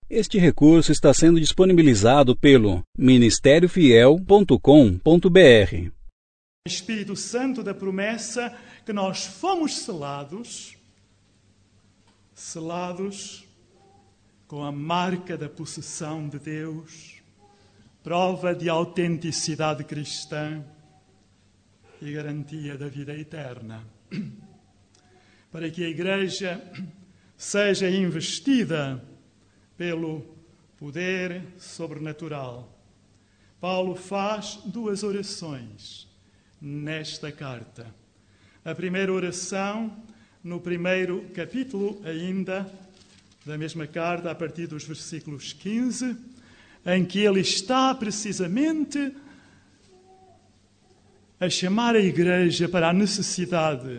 Este recurso está sendo disponibilizado pelo ministériofiel.com.br. Espírito Santo da promessa que nós fomos selados com a marca da possessão de Deus, prova de autenticidade cristã e garantia da vida eterna. Para que a Igreja seja investida pelo poder sobrenatural, Paulo faz duas orações nesta carta. A primeira oração, no primeiro capítulo ainda da mesma carta, a partir dos versículos 15, em que ele está precisamente a chamar a Igreja para a necessidade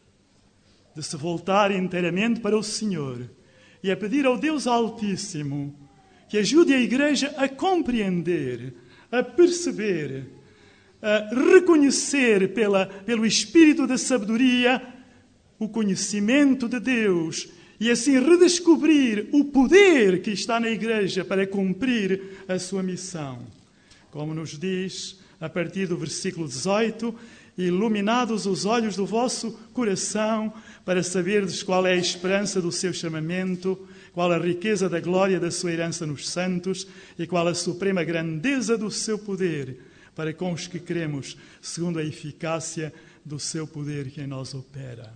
de se voltar inteiramente para o Senhor e a pedir ao Deus Altíssimo que ajude a Igreja a compreender, a perceber, a reconhecer pelo Espírito da sabedoria o conhecimento de Deus e assim redescobrir o poder que está na Igreja para cumprir a sua missão. Como nos diz a partir do versículo 18, iluminados os olhos do vosso coração, para saberdes qual é a esperança do seu chamamento, qual a riqueza da glória da sua herança nos santos e qual a suprema grandeza do seu poder, para com os que cremos, segundo a eficácia do seu poder que em nós opera.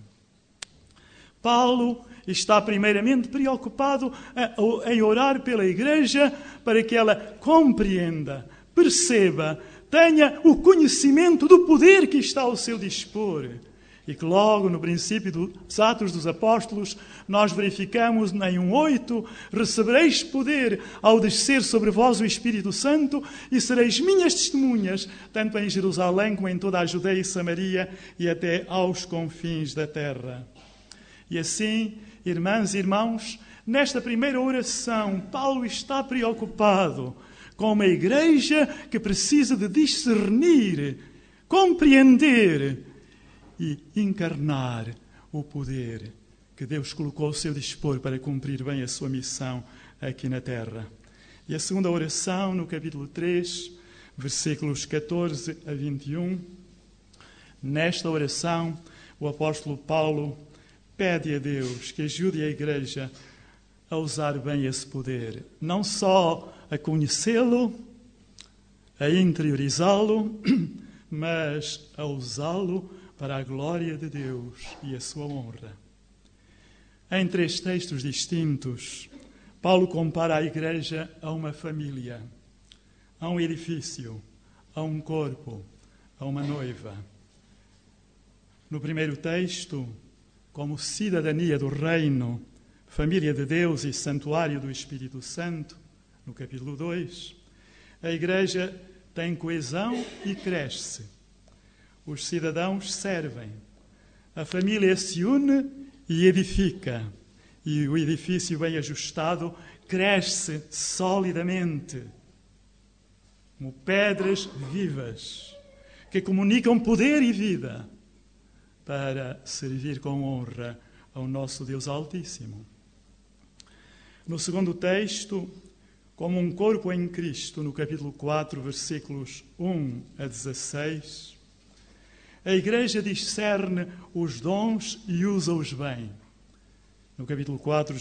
Paulo está primeiramente preocupado em orar pela Igreja para que ela compreenda, perceba, tenha o conhecimento do poder que está ao seu dispor. E que logo no princípio dos Atos dos Apóstolos nós verificamos em 1:8: recebereis poder ao descer sobre vós o Espírito Santo e sereis minhas testemunhas, tanto em Jerusalém como em toda a Judeia e Samaria e até aos confins da terra. E assim, irmãs e irmãos, nesta primeira oração, Paulo está preocupado com uma Igreja que precisa de discernir, compreender e encarnar o poder que Deus colocou ao seu dispor para cumprir bem a sua missão aqui na terra. E a segunda oração, no capítulo 3, versículos 14 a 21, nesta oração, o apóstolo Paulo pede a Deus que ajude a Igreja a usar bem esse poder, não só a conhecê-lo, a interiorizá-lo, mas a usá-lo para a glória de Deus e a sua honra. Em 3 textos distintos, Paulo compara a Igreja a uma família, a um edifício, a um corpo, a uma noiva. No primeiro texto, como cidadania do reino, família de Deus e santuário do Espírito Santo, no capítulo 2, a Igreja tem coesão e cresce. Os cidadãos servem. A família se une e edifica. E o edifício bem ajustado cresce solidamente, como pedras vivas, que comunicam poder e vida para servir com honra ao nosso Deus Altíssimo. No segundo texto, como um corpo em Cristo, no capítulo 4, versículos 1 a 16, a Igreja discerne os dons e usa-os bem. No capítulo 4,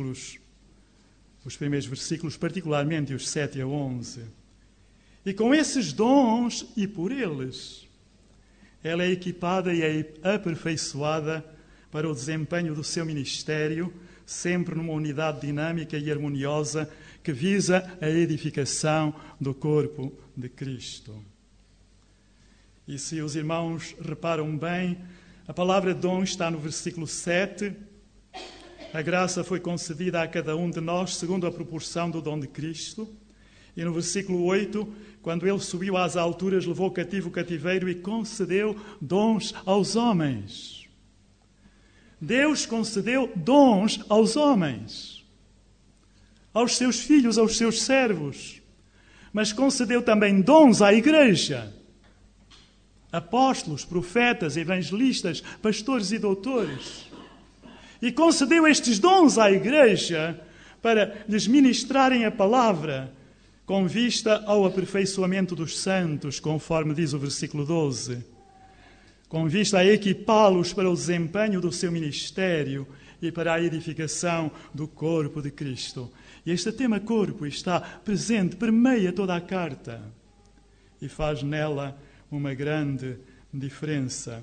os primeiros versículos, particularmente os 7 a 11. E com esses dons e por eles, ela é equipada e é aperfeiçoada para o desempenho do seu ministério, sempre numa unidade dinâmica e harmoniosa que visa a edificação do corpo de Cristo. E se os irmãos reparam bem, a palavra dom está no versículo 7. A graça foi concedida a cada um de nós segundo a proporção do dom de Cristo. E no versículo 8, quando ele subiu às alturas, levou cativo o cativeiro e concedeu dons aos homens. Deus concedeu dons aos homens, aos seus filhos, aos seus servos, mas concedeu também dons à Igreja. Apóstolos, profetas, evangelistas, pastores e doutores. E concedeu estes dons à Igreja para lhes ministrarem a palavra, com vista ao aperfeiçoamento dos santos, conforme diz o versículo 12, com vista a equipá-los para o desempenho do seu ministério e para a edificação do corpo de Cristo. E este tema corpo está presente, permeia toda a carta e faz nela uma grande diferença.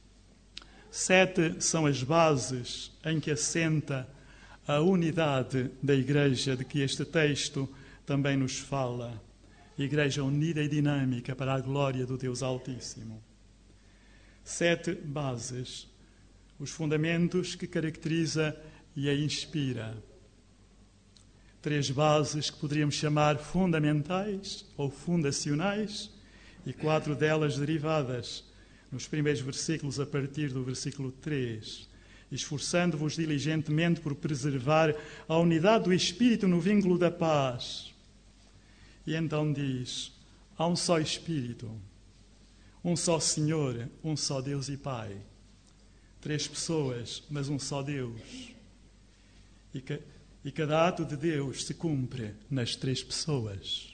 7 são as bases em que assenta a unidade da Igreja, de que este texto também nos fala. Igreja unida e dinâmica para a glória do Deus Altíssimo. 7 bases, os fundamentos que caracteriza e a inspira. 3 bases que poderíamos chamar fundamentais ou fundacionais e 4 delas derivadas, nos primeiros versículos a partir do versículo 3. Esforçando-vos diligentemente por preservar a unidade do Espírito no vínculo da paz. E então diz, há um só Espírito, um só Senhor, um só Deus e Pai. 3 pessoas, mas um só Deus. E cada ato de Deus se cumpre nas 3 pessoas.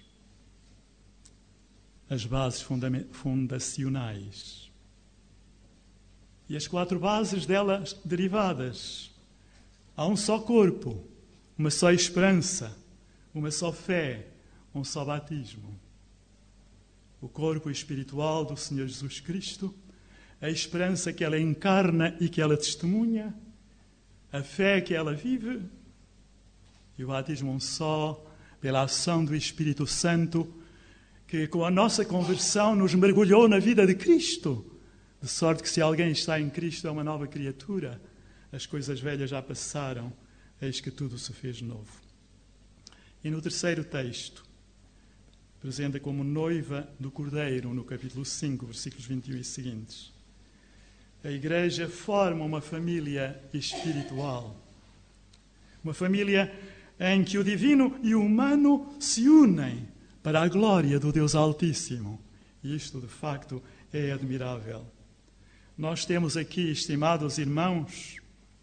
As bases fundacionais. E as 4 bases delas derivadas. Há um só corpo, uma só esperança, uma só fé, um só batismo. O corpo espiritual do Senhor Jesus Cristo, a esperança que ela encarna e que ela testemunha, a fé que ela vive e o batismo um só, pela ação do Espírito Santo, que com a nossa conversão nos mergulhou na vida de Cristo, de sorte que se alguém está em Cristo é uma nova criatura, as coisas velhas já passaram, eis que tudo se fez novo. E no terceiro texto, apresenta como noiva do Cordeiro, no capítulo 5, versículos 21 e seguintes. A Igreja forma uma família espiritual. Uma família em que o divino e o humano se unem para a glória do Deus Altíssimo. E isto, de facto, é admirável. Nós temos aqui, estimados irmãos,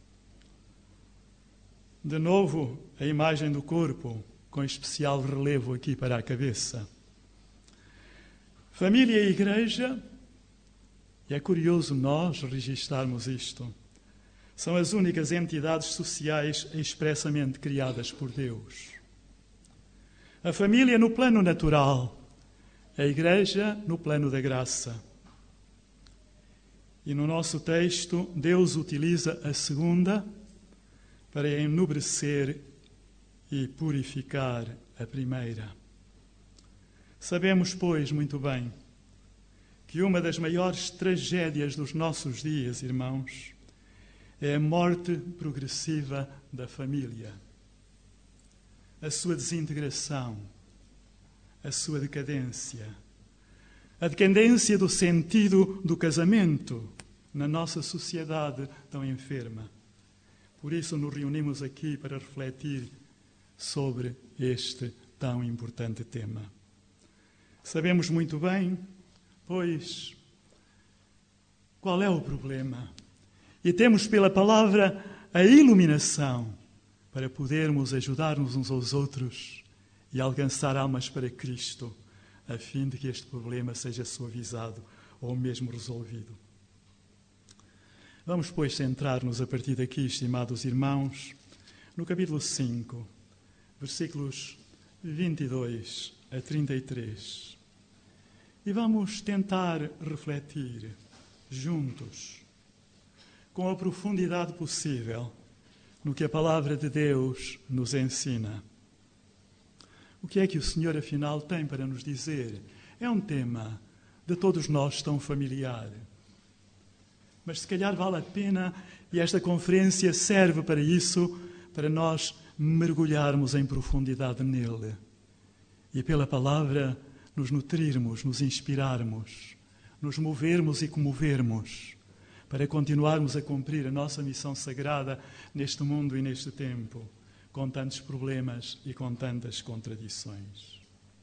de novo a imagem do corpo, com especial relevo aqui para a cabeça. Família e Igreja, e é curioso nós registarmos isto, são as únicas entidades sociais expressamente criadas por Deus. A família no plano natural, a Igreja no plano da graça. E no nosso texto, Deus utiliza a segunda para enobrecer e purificar a primeira. Sabemos, pois, muito bem, que uma das maiores tragédias dos nossos dias, irmãos, é a morte progressiva da família, a sua desintegração, a sua decadência, a decadência do sentido do casamento na nossa sociedade tão enferma. Por isso nos reunimos aqui para refletir sobre este tão importante tema. Sabemos muito bem, pois, qual é o problema? E temos pela palavra a iluminação para podermos ajudar-nos uns aos outros e alcançar almas para Cristo, a fim de que este problema seja suavizado ou mesmo resolvido. Vamos, pois, centrar-nos a partir daqui, estimados irmãos, no capítulo 5, versículos 22 a 33. E vamos tentar refletir juntos, com a profundidade possível, no que a palavra de Deus nos ensina. O que é que o Senhor, afinal, tem para nos dizer? É um tema de todos nós tão familiar. Mas se calhar vale a pena, e esta conferência serve para isso, para nós mergulharmos em profundidade nele. E pela palavra nos nutrirmos, nos inspirarmos, nos movermos e comovermos, para continuarmos a cumprir a nossa missão sagrada neste mundo e neste tempo, com tantos problemas e com tantas contradições.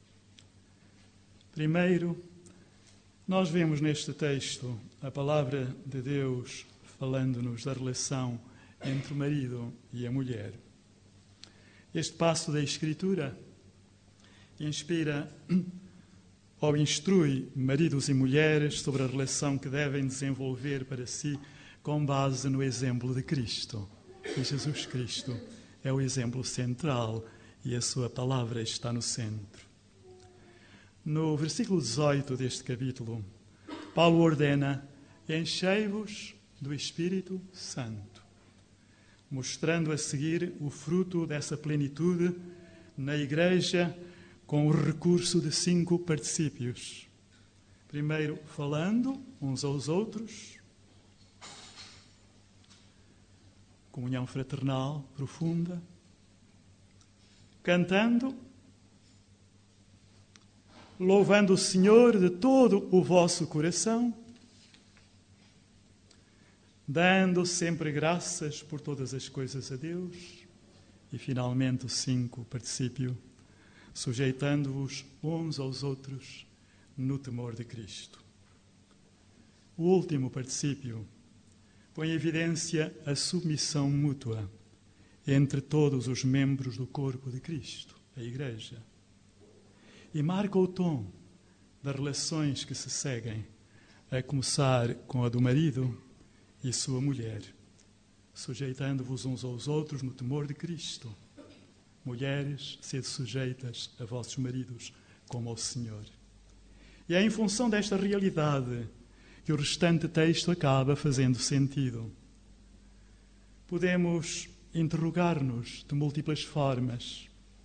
Primeiro, nós vemos neste texto a palavra de Deus falando-nos da relação entre o marido e a mulher. Este passo da Escritura inspira ou instrui maridos e mulheres sobre a relação que devem desenvolver para si com base no exemplo de Cristo. E Jesus Cristo é o exemplo central e a sua palavra está no centro. No versículo 18 deste capítulo, Paulo ordena: enchei-vos do Espírito Santo, mostrando a seguir o fruto dessa plenitude na Igreja com o recurso de 5 particípios. Primeiro, falando uns aos outros, comunhão fraternal profunda, cantando, louvando o Senhor de todo o vosso coração, dando sempre graças por todas as coisas a Deus, e finalmente o 5 particípio, sujeitando-vos uns aos outros no temor de Cristo. O último particípio põe em evidência a submissão mútua entre todos os membros do corpo de Cristo, a Igreja, e marca o tom das relações que se seguem, a começar com a do marido e sua mulher, sujeitando-vos uns aos outros no temor de Cristo. Mulheres, sede sujeitas a vossos maridos como ao Senhor. E é em função desta realidade que o restante texto acaba fazendo sentido. Podemos interrogar-nos de múltiplas formas.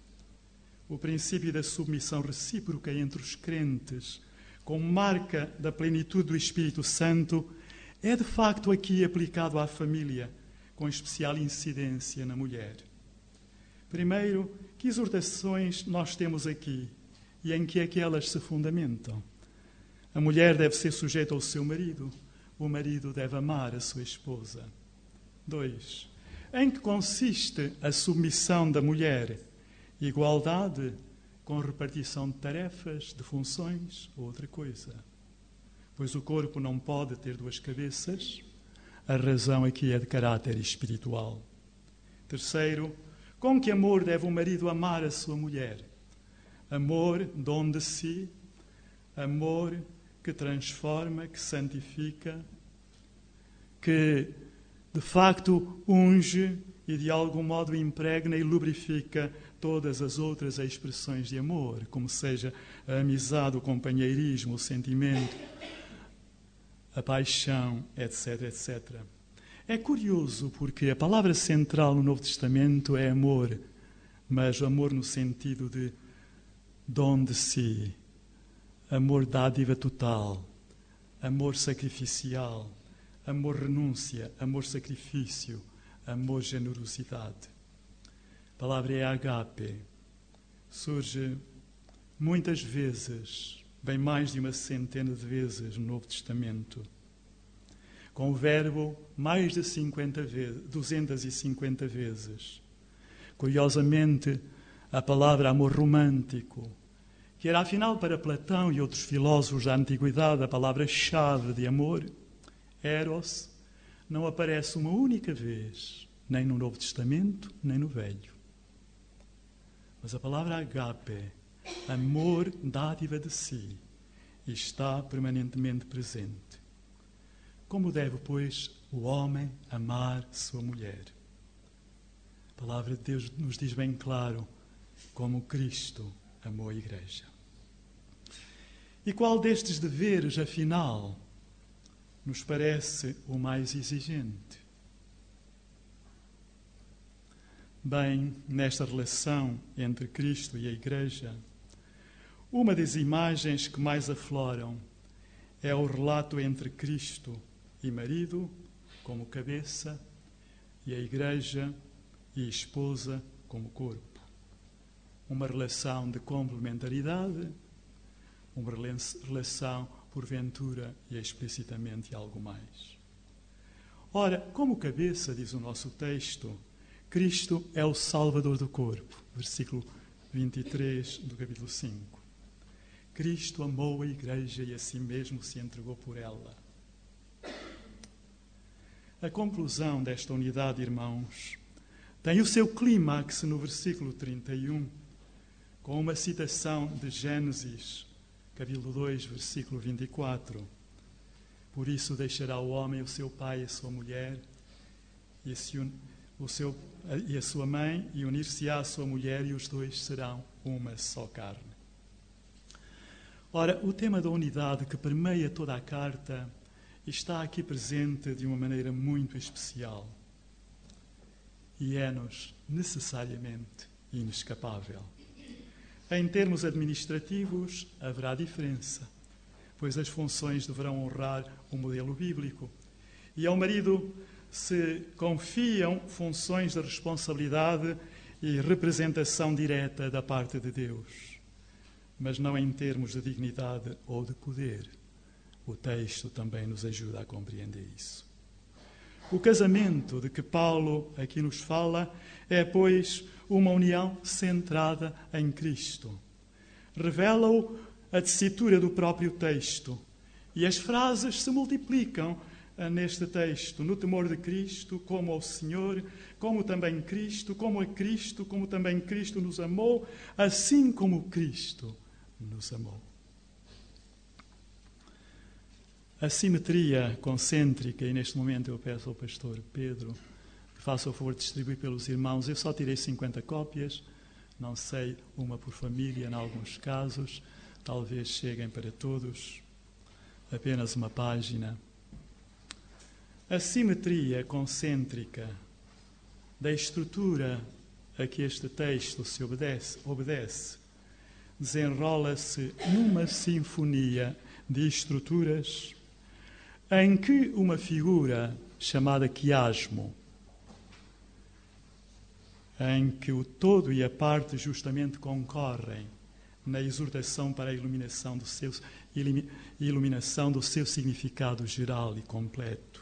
O princípio da submissão recíproca entre os crentes, como marca da plenitude do Espírito Santo, é de facto aqui aplicado à família, com especial incidência na mulher. Primeiro, que exortações nós temos aqui e em que é que elas se fundamentam? A mulher deve ser sujeita ao seu marido, o marido deve amar a sua esposa. 2. Em que consiste a submissão da mulher? Igualdade com repartição de tarefas, de funções ou outra coisa? Pois o corpo não pode ter 2 cabeças, a razão aqui é de caráter espiritual. 3. Com que amor deve o marido amar a sua mulher? Amor dom de si, amor que transforma, que santifica, que de facto unge e de algum modo impregna e lubrifica todas as outras expressões de amor, como seja a amizade, o companheirismo, o sentimento, a paixão, etc, etc. É curioso porque a palavra central no Novo Testamento é amor, mas amor no sentido de dom de si, amor dádiva total, amor sacrificial, amor renúncia, amor sacrifício, amor generosidade. A palavra é agape. Surge muitas vezes, bem mais de 100 de vezes no Novo Testamento, com o verbo mais de 250 vezes. Curiosamente, a palavra amor romântico, que era afinal para Platão e outros filósofos da antiguidade a palavra-chave de amor, eros, não aparece uma única vez, nem no Novo Testamento, nem no Velho. Mas a palavra agape, amor dádiva de si, está permanentemente presente. Como deve, pois, o homem amar sua mulher? A palavra de Deus nos diz bem claro como Cristo amou a Igreja. E qual destes deveres, afinal, nos parece o mais exigente? Bem, nesta relação entre Cristo e a Igreja, uma das imagens que mais afloram é o relato entre Cristo e marido, como cabeça, e a Igreja e esposa, como corpo. Uma relação de complementaridade, uma relação, porventura, e explicitamente algo mais. Ora, como cabeça, diz o nosso texto, Cristo é o Salvador do corpo. Versículo 23 do capítulo 5. Cristo amou a Igreja e a si mesmo se entregou por ela. A conclusão desta unidade, irmãos, tem o seu clímax no versículo 31, com uma citação de Gênesis, capítulo 2, versículo 24. Por isso deixará o homem o seu pai e a sua mulher, e a sua mãe, e unir-se-á à sua mulher, e os dois serão uma só carne. Ora, o tema da unidade que permeia toda a carta está aqui presente de uma maneira muito especial e é-nos necessariamente inescapável. Em termos administrativos, haverá diferença, pois as funções deverão honrar o modelo bíblico. E ao marido se confiam funções de responsabilidade e representação direta da parte de Deus, mas não em termos de dignidade ou de poder. O texto também nos ajuda a compreender isso. O casamento de que Paulo aqui nos fala é, pois, uma união centrada em Cristo. Revela-o a tessitura do próprio texto. E as frases se multiplicam neste texto, no temor de Cristo, como ao Senhor, como também Cristo, como a Cristo, como também Cristo nos amou, assim como Cristo nos amou. A simetria concêntrica, e neste momento eu peço ao pastor Pedro que faça o favor de distribuir pelos irmãos. Eu só tirei 50 cópias, não sei, uma por família em alguns casos, talvez cheguem para todos, apenas uma página. A simetria concêntrica da estrutura a que este texto se obedece desenrola-se numa sinfonia de estruturas em que uma figura chamada quiasmo, em que o todo e a parte justamente concorrem na exortação para a iluminação do seu significado geral e completo.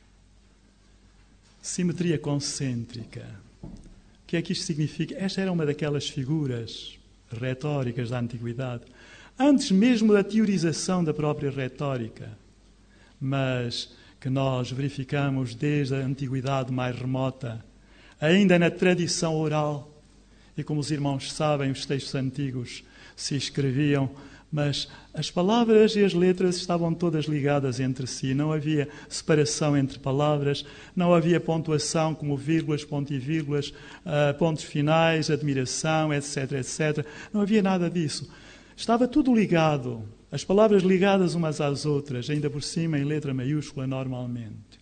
Simetria concêntrica. O que é que isto significa? Esta era uma daquelas figuras retóricas da antiguidade, antes mesmo da teorização da própria retórica, mas que nós verificamos desde a antiguidade mais remota, ainda na tradição oral. E como os irmãos sabem, os textos antigos se escreviam, mas as palavras e as letras estavam todas ligadas entre si. Não havia separação entre palavras, não havia pontuação como vírgulas, ponto e vírgulas, pontos finais, admiração, etc, etc. Não havia nada disso. Estava tudo ligado, as palavras ligadas umas às outras, ainda por cima em letra maiúscula normalmente.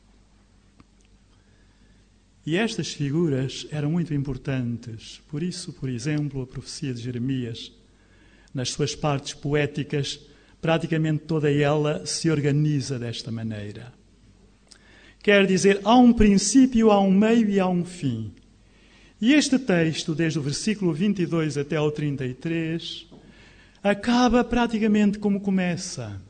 E estas figuras eram muito importantes. Por isso, por exemplo, a profecia de Jeremias, nas suas partes poéticas, praticamente toda ela se organiza desta maneira. Quer dizer, há um princípio, há um meio e há um fim. E este texto, desde o versículo 22 até ao 33, acaba praticamente como começa.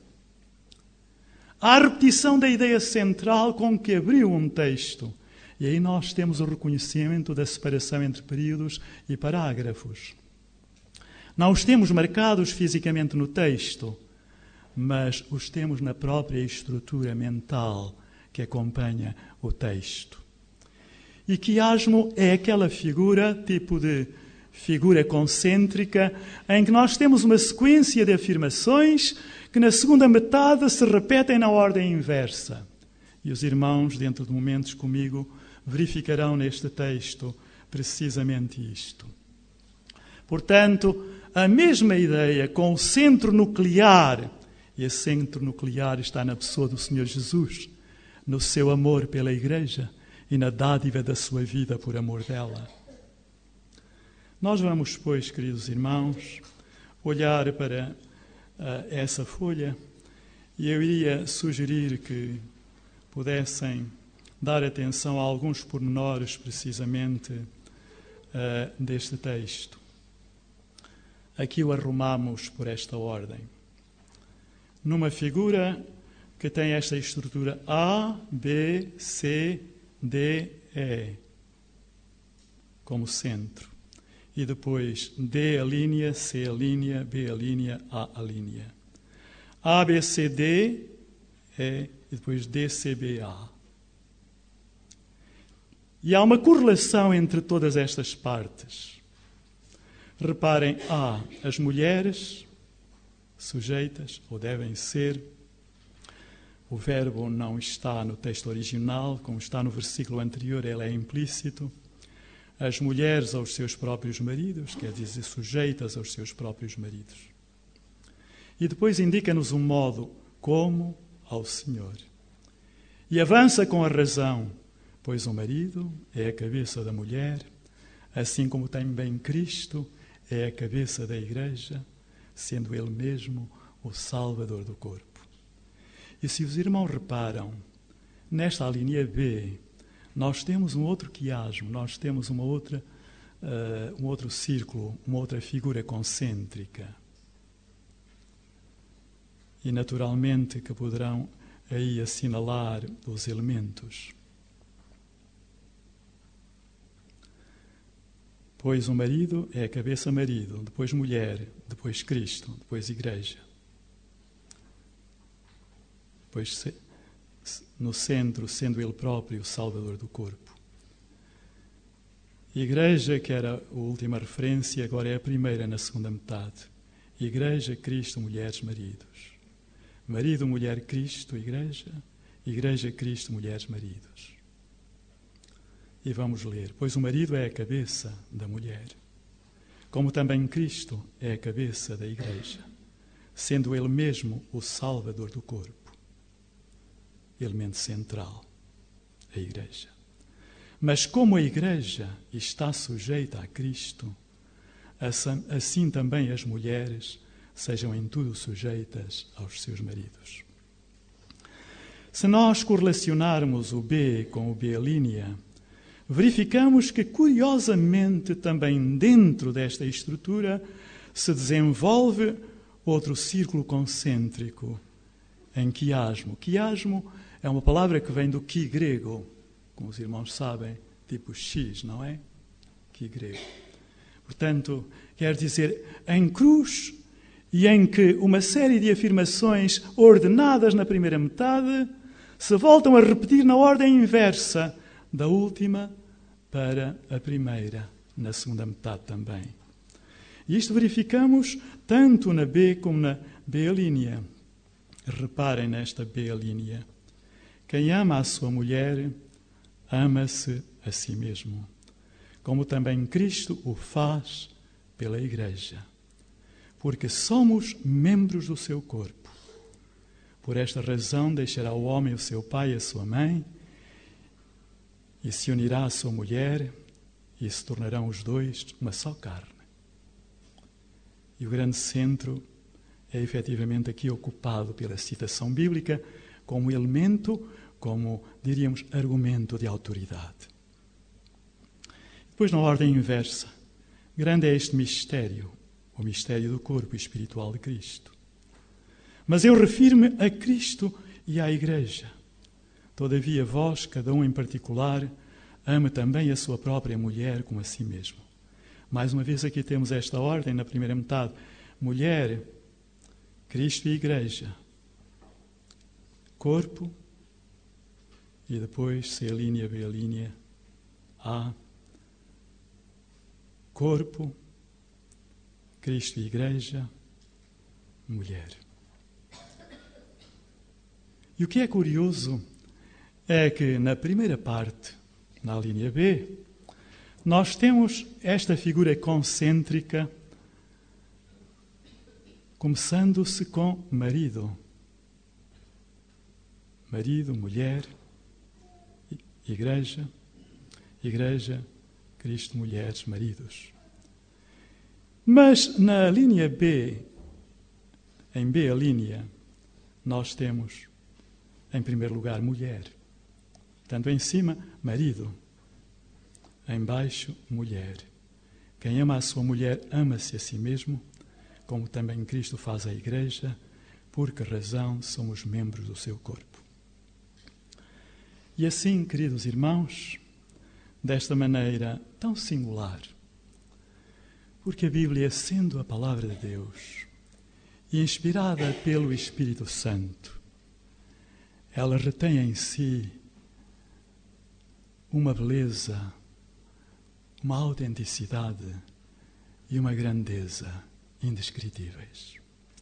Há a repetição da ideia central com que abriu um texto. E aí nós temos o reconhecimento da separação entre períodos e parágrafos. Não os temos marcados fisicamente no texto, mas os temos na própria estrutura mental que acompanha o texto. E quiasmo é aquela figura, tipo de figura concêntrica, em que nós temos uma sequência de afirmações que na segunda metade se repetem na ordem inversa. E os irmãos, dentro de momentos comigo, verificarão neste texto precisamente isto. Portanto, a mesma ideia com o centro nuclear, e esse centro nuclear está na pessoa do Senhor Jesus, no seu amor pela Igreja e na dádiva da sua vida por amor dela. Nós vamos, pois, queridos irmãos, olhar para essa folha e eu iria sugerir que pudessem dar atenção a alguns pormenores, precisamente, deste texto. Aqui o arrumamos por esta ordem. Numa figura que tem esta estrutura A, B, C, D, E, como centro. E depois D a linha, C a linha, B a linha, A linha. A, B, C, D, E, e depois D, C, B, A. E há uma correlação entre todas estas partes. Reparem, há as mulheres sujeitas, ou devem ser. O verbo não está no texto original, como está no versículo anterior, ele é implícito. As mulheres aos seus próprios maridos, quer dizer, sujeitas aos seus próprios maridos. E depois indica-nos um modo, como ao Senhor. E avança com a razão, pois o marido é a cabeça da mulher, assim como também Cristo é a cabeça da Igreja, sendo Ele mesmo o Salvador do corpo. E se os irmãos reparam, nesta linha B, nós temos um outro quiasmo, nós temos um outro círculo, uma outra figura concêntrica. E naturalmente que poderão aí assinalar os elementos. Pois o marido é a cabeça marido, depois mulher, depois Cristo, depois Igreja. Pois no centro, sendo Ele próprio o Salvador do corpo. Igreja, que era a última referência, agora é a primeira na segunda metade. Igreja, Cristo, mulheres, maridos. Marido, mulher, Cristo, Igreja. Igreja, Cristo, mulheres, maridos. E vamos ler. Pois o marido é a cabeça da mulher, como também Cristo é a cabeça da Igreja, sendo Ele mesmo o Salvador do corpo. Elemento central, a Igreja. Mas como a Igreja está sujeita a Cristo, assim também as mulheres sejam em tudo sujeitas aos seus maridos. Se nós correlacionarmos o B com o B', verificamos que, curiosamente, também dentro desta estrutura se desenvolve outro círculo concêntrico em quiasmo. Quiasmo é uma palavra que vem do qui grego, como os irmãos sabem, tipo X, não é? Qui grego. Portanto, quer dizer, em cruz, e em que uma série de afirmações ordenadas na primeira metade se voltam a repetir na ordem inversa, da última para a primeira, na segunda metade também. E isto verificamos tanto na B como na B'. Reparem nesta B'. Quem ama a sua mulher, ama-se a si mesmo, como também Cristo o faz pela Igreja, porque somos membros do seu corpo. Por esta razão deixará o homem o seu pai e a sua mãe, e se unirá à sua mulher, e se tornarão os dois uma só carne. E o grande centro é efetivamente aqui ocupado pela citação bíblica como elemento, como diríamos, argumento de autoridade. Depois, na ordem inversa, grande é este mistério, o mistério do corpo espiritual de Cristo. Mas eu refiro-me a Cristo e à Igreja. Todavia, vós, cada um em particular, ama também a sua própria mulher como a si mesmo. Mais uma vez aqui temos esta ordem na primeira metade. Mulher, Cristo e Igreja. Corpo, e depois C', B', A. Corpo, Cristo e Igreja, mulher. E o que é curioso é que na primeira parte, na linha B, nós temos esta figura concêntrica começando-se com marido. Marido, mulher, Igreja, Igreja, Cristo, mulheres, maridos. Mas na linha B, em B', nós temos, em primeiro lugar, mulher. Portanto, em cima, marido. Em baixo, mulher. Quem ama a sua mulher, ama-se a si mesmo, como também Cristo faz a Igreja, por que razão somos membros do seu corpo. E assim, queridos irmãos, desta maneira tão singular, porque a Bíblia, sendo a palavra de Deus e inspirada pelo Espírito Santo, ela retém em si uma beleza, uma autenticidade e uma grandeza indescritíveis.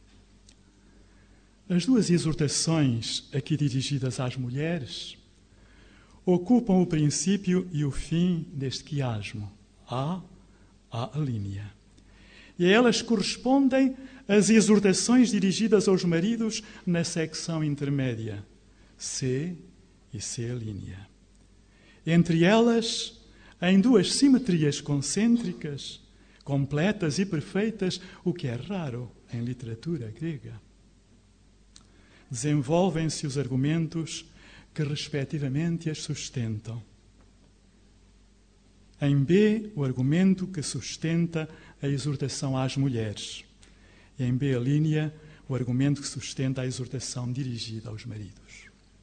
As duas exortações aqui dirigidas às mulheres ocupam o princípio e o fim deste quiasmo, A linha. E a elas correspondem as exortações dirigidas aos maridos na secção intermédia, C e C linha. Entre elas, em duas simetrias concêntricas, completas e perfeitas, o que é raro em literatura grega. Desenvolvem-se os argumentos que respectivamente as sustentam. Em B, o argumento que sustenta a exortação às mulheres. E em B, a linha, o argumento que sustenta a exortação dirigida aos maridos.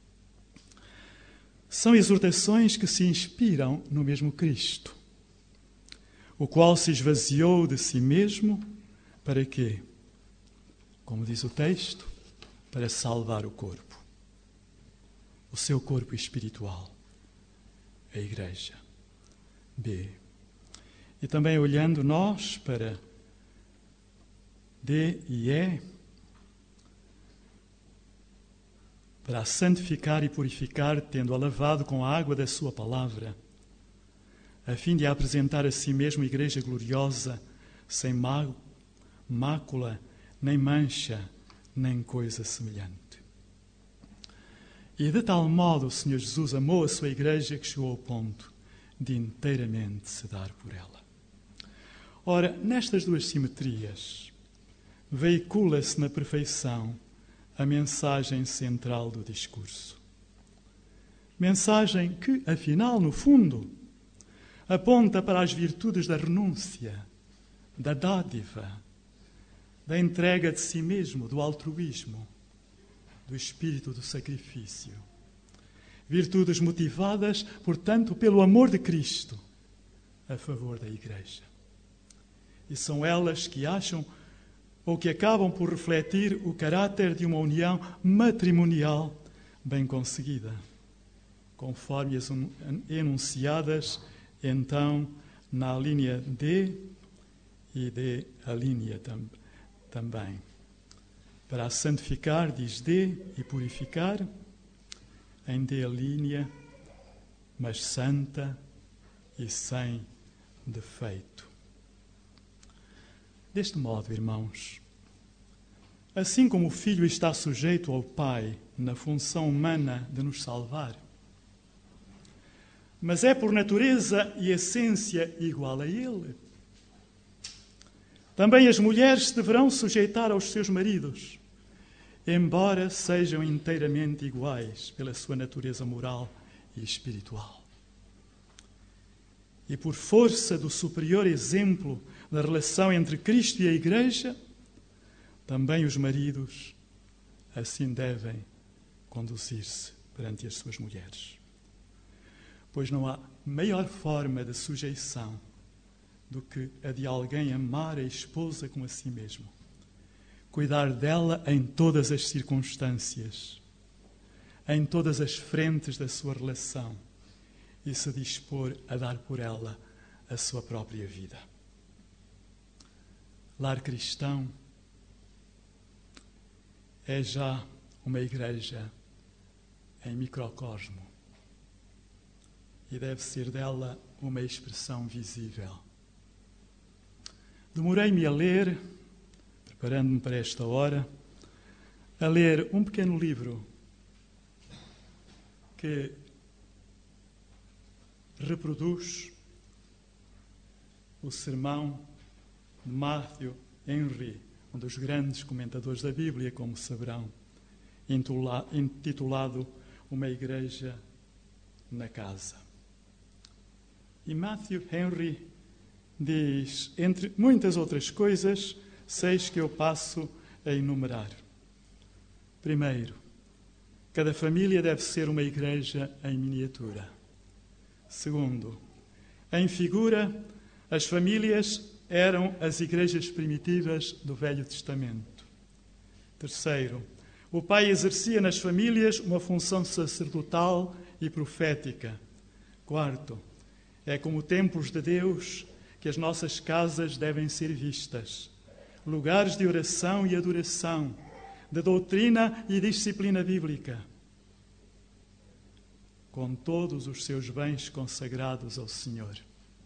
São exortações que se inspiram no mesmo Cristo, o qual se esvaziou de si mesmo para quê? Como diz o texto, para salvar o corpo. O seu corpo espiritual, a Igreja. B. E também olhando nós para D e E, para a santificar e purificar, tendo-a lavado com a água da sua palavra, a fim de a apresentar a si mesmo igreja gloriosa, sem mácula, nem mancha, nem coisa semelhante. E de tal modo o Senhor Jesus amou a sua igreja que chegou ao ponto de inteiramente se dar por ela. Ora, nestas duas simetrias, veicula-se na perfeição a mensagem central do discurso. Mensagem que, afinal, no fundo, aponta para as virtudes da renúncia, da dádiva, da entrega de si mesmo, do altruísmo, do espírito do sacrifício. Virtudes motivadas, portanto, pelo amor de Cristo a favor da Igreja. E são elas que acham ou que acabam por refletir o caráter de uma união matrimonial bem conseguida, conforme as enunciadas, então, na linha D e D a linha também. Para santificar, diz D, e purificar, em D a linha, mas santa e sem defeito. Deste modo, irmãos, assim como o Filho está sujeito ao Pai na função humana de nos salvar, mas é por natureza e essência igual a Ele, também as mulheres se deverão sujeitar aos seus maridos, embora sejam inteiramente iguais pela sua natureza moral e espiritual. E por força do superior exemplo da relação entre Cristo e a Igreja, também os maridos assim devem conduzir-se perante as suas mulheres. Pois não há maior forma de sujeição do que a de alguém amar a esposa como a si mesmo, cuidar dela em todas as circunstâncias, em todas as frentes da sua relação e se dispor a dar por ela a sua própria vida. Lar cristão é já uma igreja em microcosmo e deve ser dela uma expressão visível. Demorei-me a ler, preparando-me para esta hora, a ler um pequeno livro que reproduz o sermão de Matthew Henry, um dos grandes comentadores da Bíblia, como saberão, intitulado Uma Igreja na Casa. E Matthew Henry diz, entre muitas outras coisas, 6 que eu passo a enumerar. Primeiro, cada família deve ser uma igreja em miniatura. Segundo, em figura, as famílias eram as igrejas primitivas do Velho Testamento. Terceiro, o pai exercia nas famílias uma função sacerdotal e profética, Quarto, é como templos de Deus que as nossas casas devem ser vistas. Lugares de oração e adoração, de doutrina e disciplina bíblica, com todos os seus bens consagrados ao Senhor.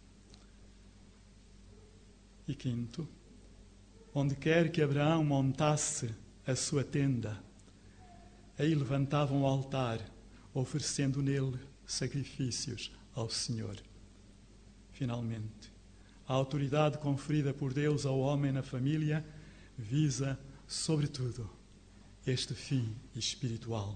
E quinto, onde quer que Abraão montasse a sua tenda, aí levantava um altar, oferecendo nele sacrifícios ao Senhor. Finalmente, a autoridade conferida por Deus ao homem na família visa, sobretudo, este fim espiritual.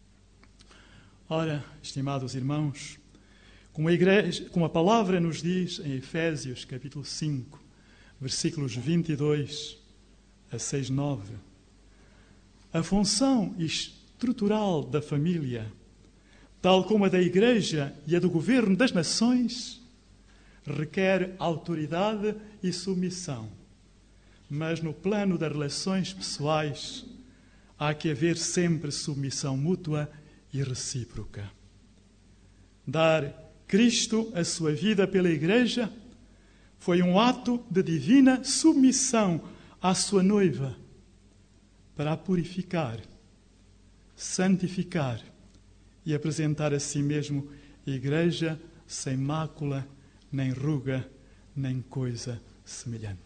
Ora, estimados irmãos, como a palavra nos diz em Efésios, capítulo 5, versículos 22 a 6-9, a função estrutural da família, tal como a da Igreja e a do governo das nações, requer autoridade e submissão. Mas no plano das relações pessoais, há que haver sempre submissão mútua e recíproca. Dar Cristo a sua vida pela Igreja foi um ato de divina submissão à sua noiva, para a purificar, santificar e apresentar a si mesmo Igreja sem mácula, nem ruga, nem coisa semelhante.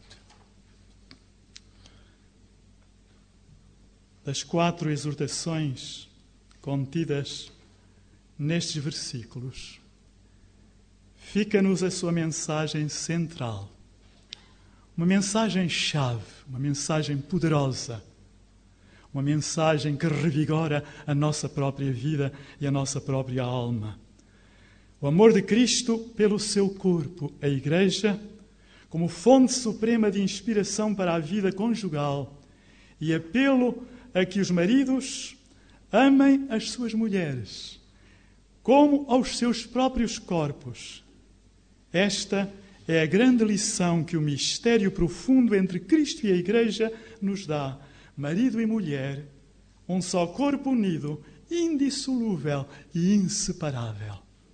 Das 4 exortações contidas nestes versículos, fica-nos a sua mensagem central. Uma mensagem-chave, uma mensagem poderosa, uma mensagem que revigora a nossa própria vida e a nossa própria alma. O amor de Cristo pelo seu corpo, a Igreja, como fonte suprema de inspiração para a vida conjugal e apelo a que os maridos amem as suas mulheres como aos seus próprios corpos. Esta é a grande lição que o mistério profundo entre Cristo e a Igreja nos dá. Marido e mulher, um só corpo unido, indissolúvel e inseparável.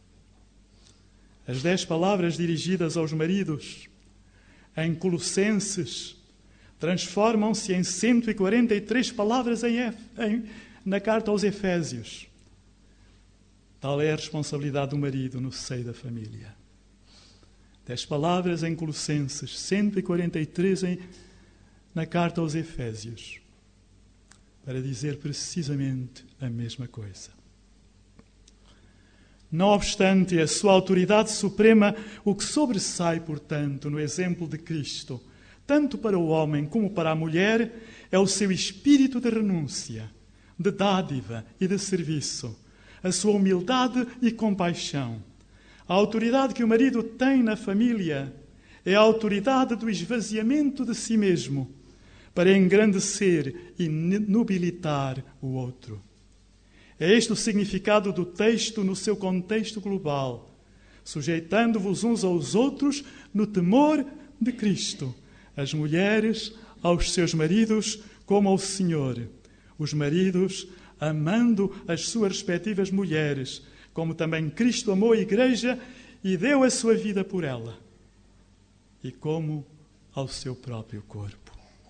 As 10 palavras dirigidas aos maridos em Colossenses transformam-se em 143 palavras na carta aos Efésios. Tal é a responsabilidade do marido no seio da família. 10 palavras em Colossenses, 143 na carta aos Efésios, para dizer precisamente a mesma coisa. Não obstante a sua autoridade suprema, o que sobressai, portanto, no exemplo de Cristo, tanto para o homem como para a mulher, é o seu espírito de renúncia, de dádiva e de serviço, a sua humildade e compaixão. A autoridade que o marido tem na família é a autoridade do esvaziamento de si mesmo, para engrandecer e nobilitar o outro. É este o significado do texto no seu contexto global, sujeitando-vos uns aos outros no temor de Cristo, as mulheres aos seus maridos como ao Senhor, os maridos amando as suas respectivas mulheres, como também Cristo amou a Igreja e deu a sua vida por ela, e como ao seu próprio corpo.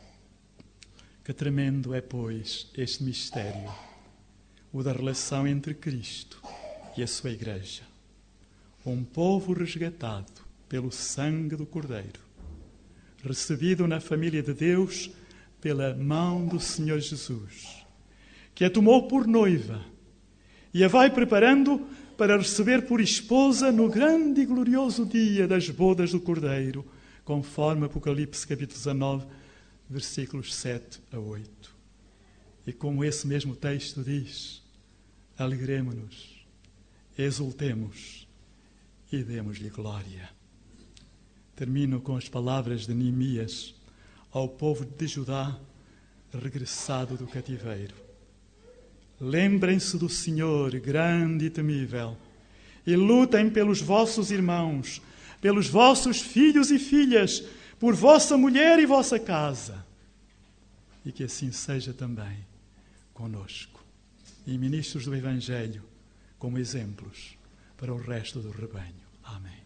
Que tremendo é, pois, este mistério, o da relação entre Cristo e a sua Igreja. Um povo resgatado pelo sangue do Cordeiro, recebido na família de Deus pela mão do Senhor Jesus, que a tomou por noiva e a vai preparando para receber por esposa no grande e glorioso dia das bodas do Cordeiro, conforme Apocalipse capítulo 19, versículos 7 a 8. E como esse mesmo texto diz, alegremo-nos, exultemos e demos-lhe glória. Termino com as palavras de Neemias ao povo de Judá regressado do cativeiro. Lembrem-se do Senhor, grande e temível, e lutem pelos vossos irmãos, pelos vossos filhos e filhas, por vossa mulher e vossa casa. E que assim seja também conosco. E ministros do Evangelho, como exemplos, para o resto do rebanho. Amém.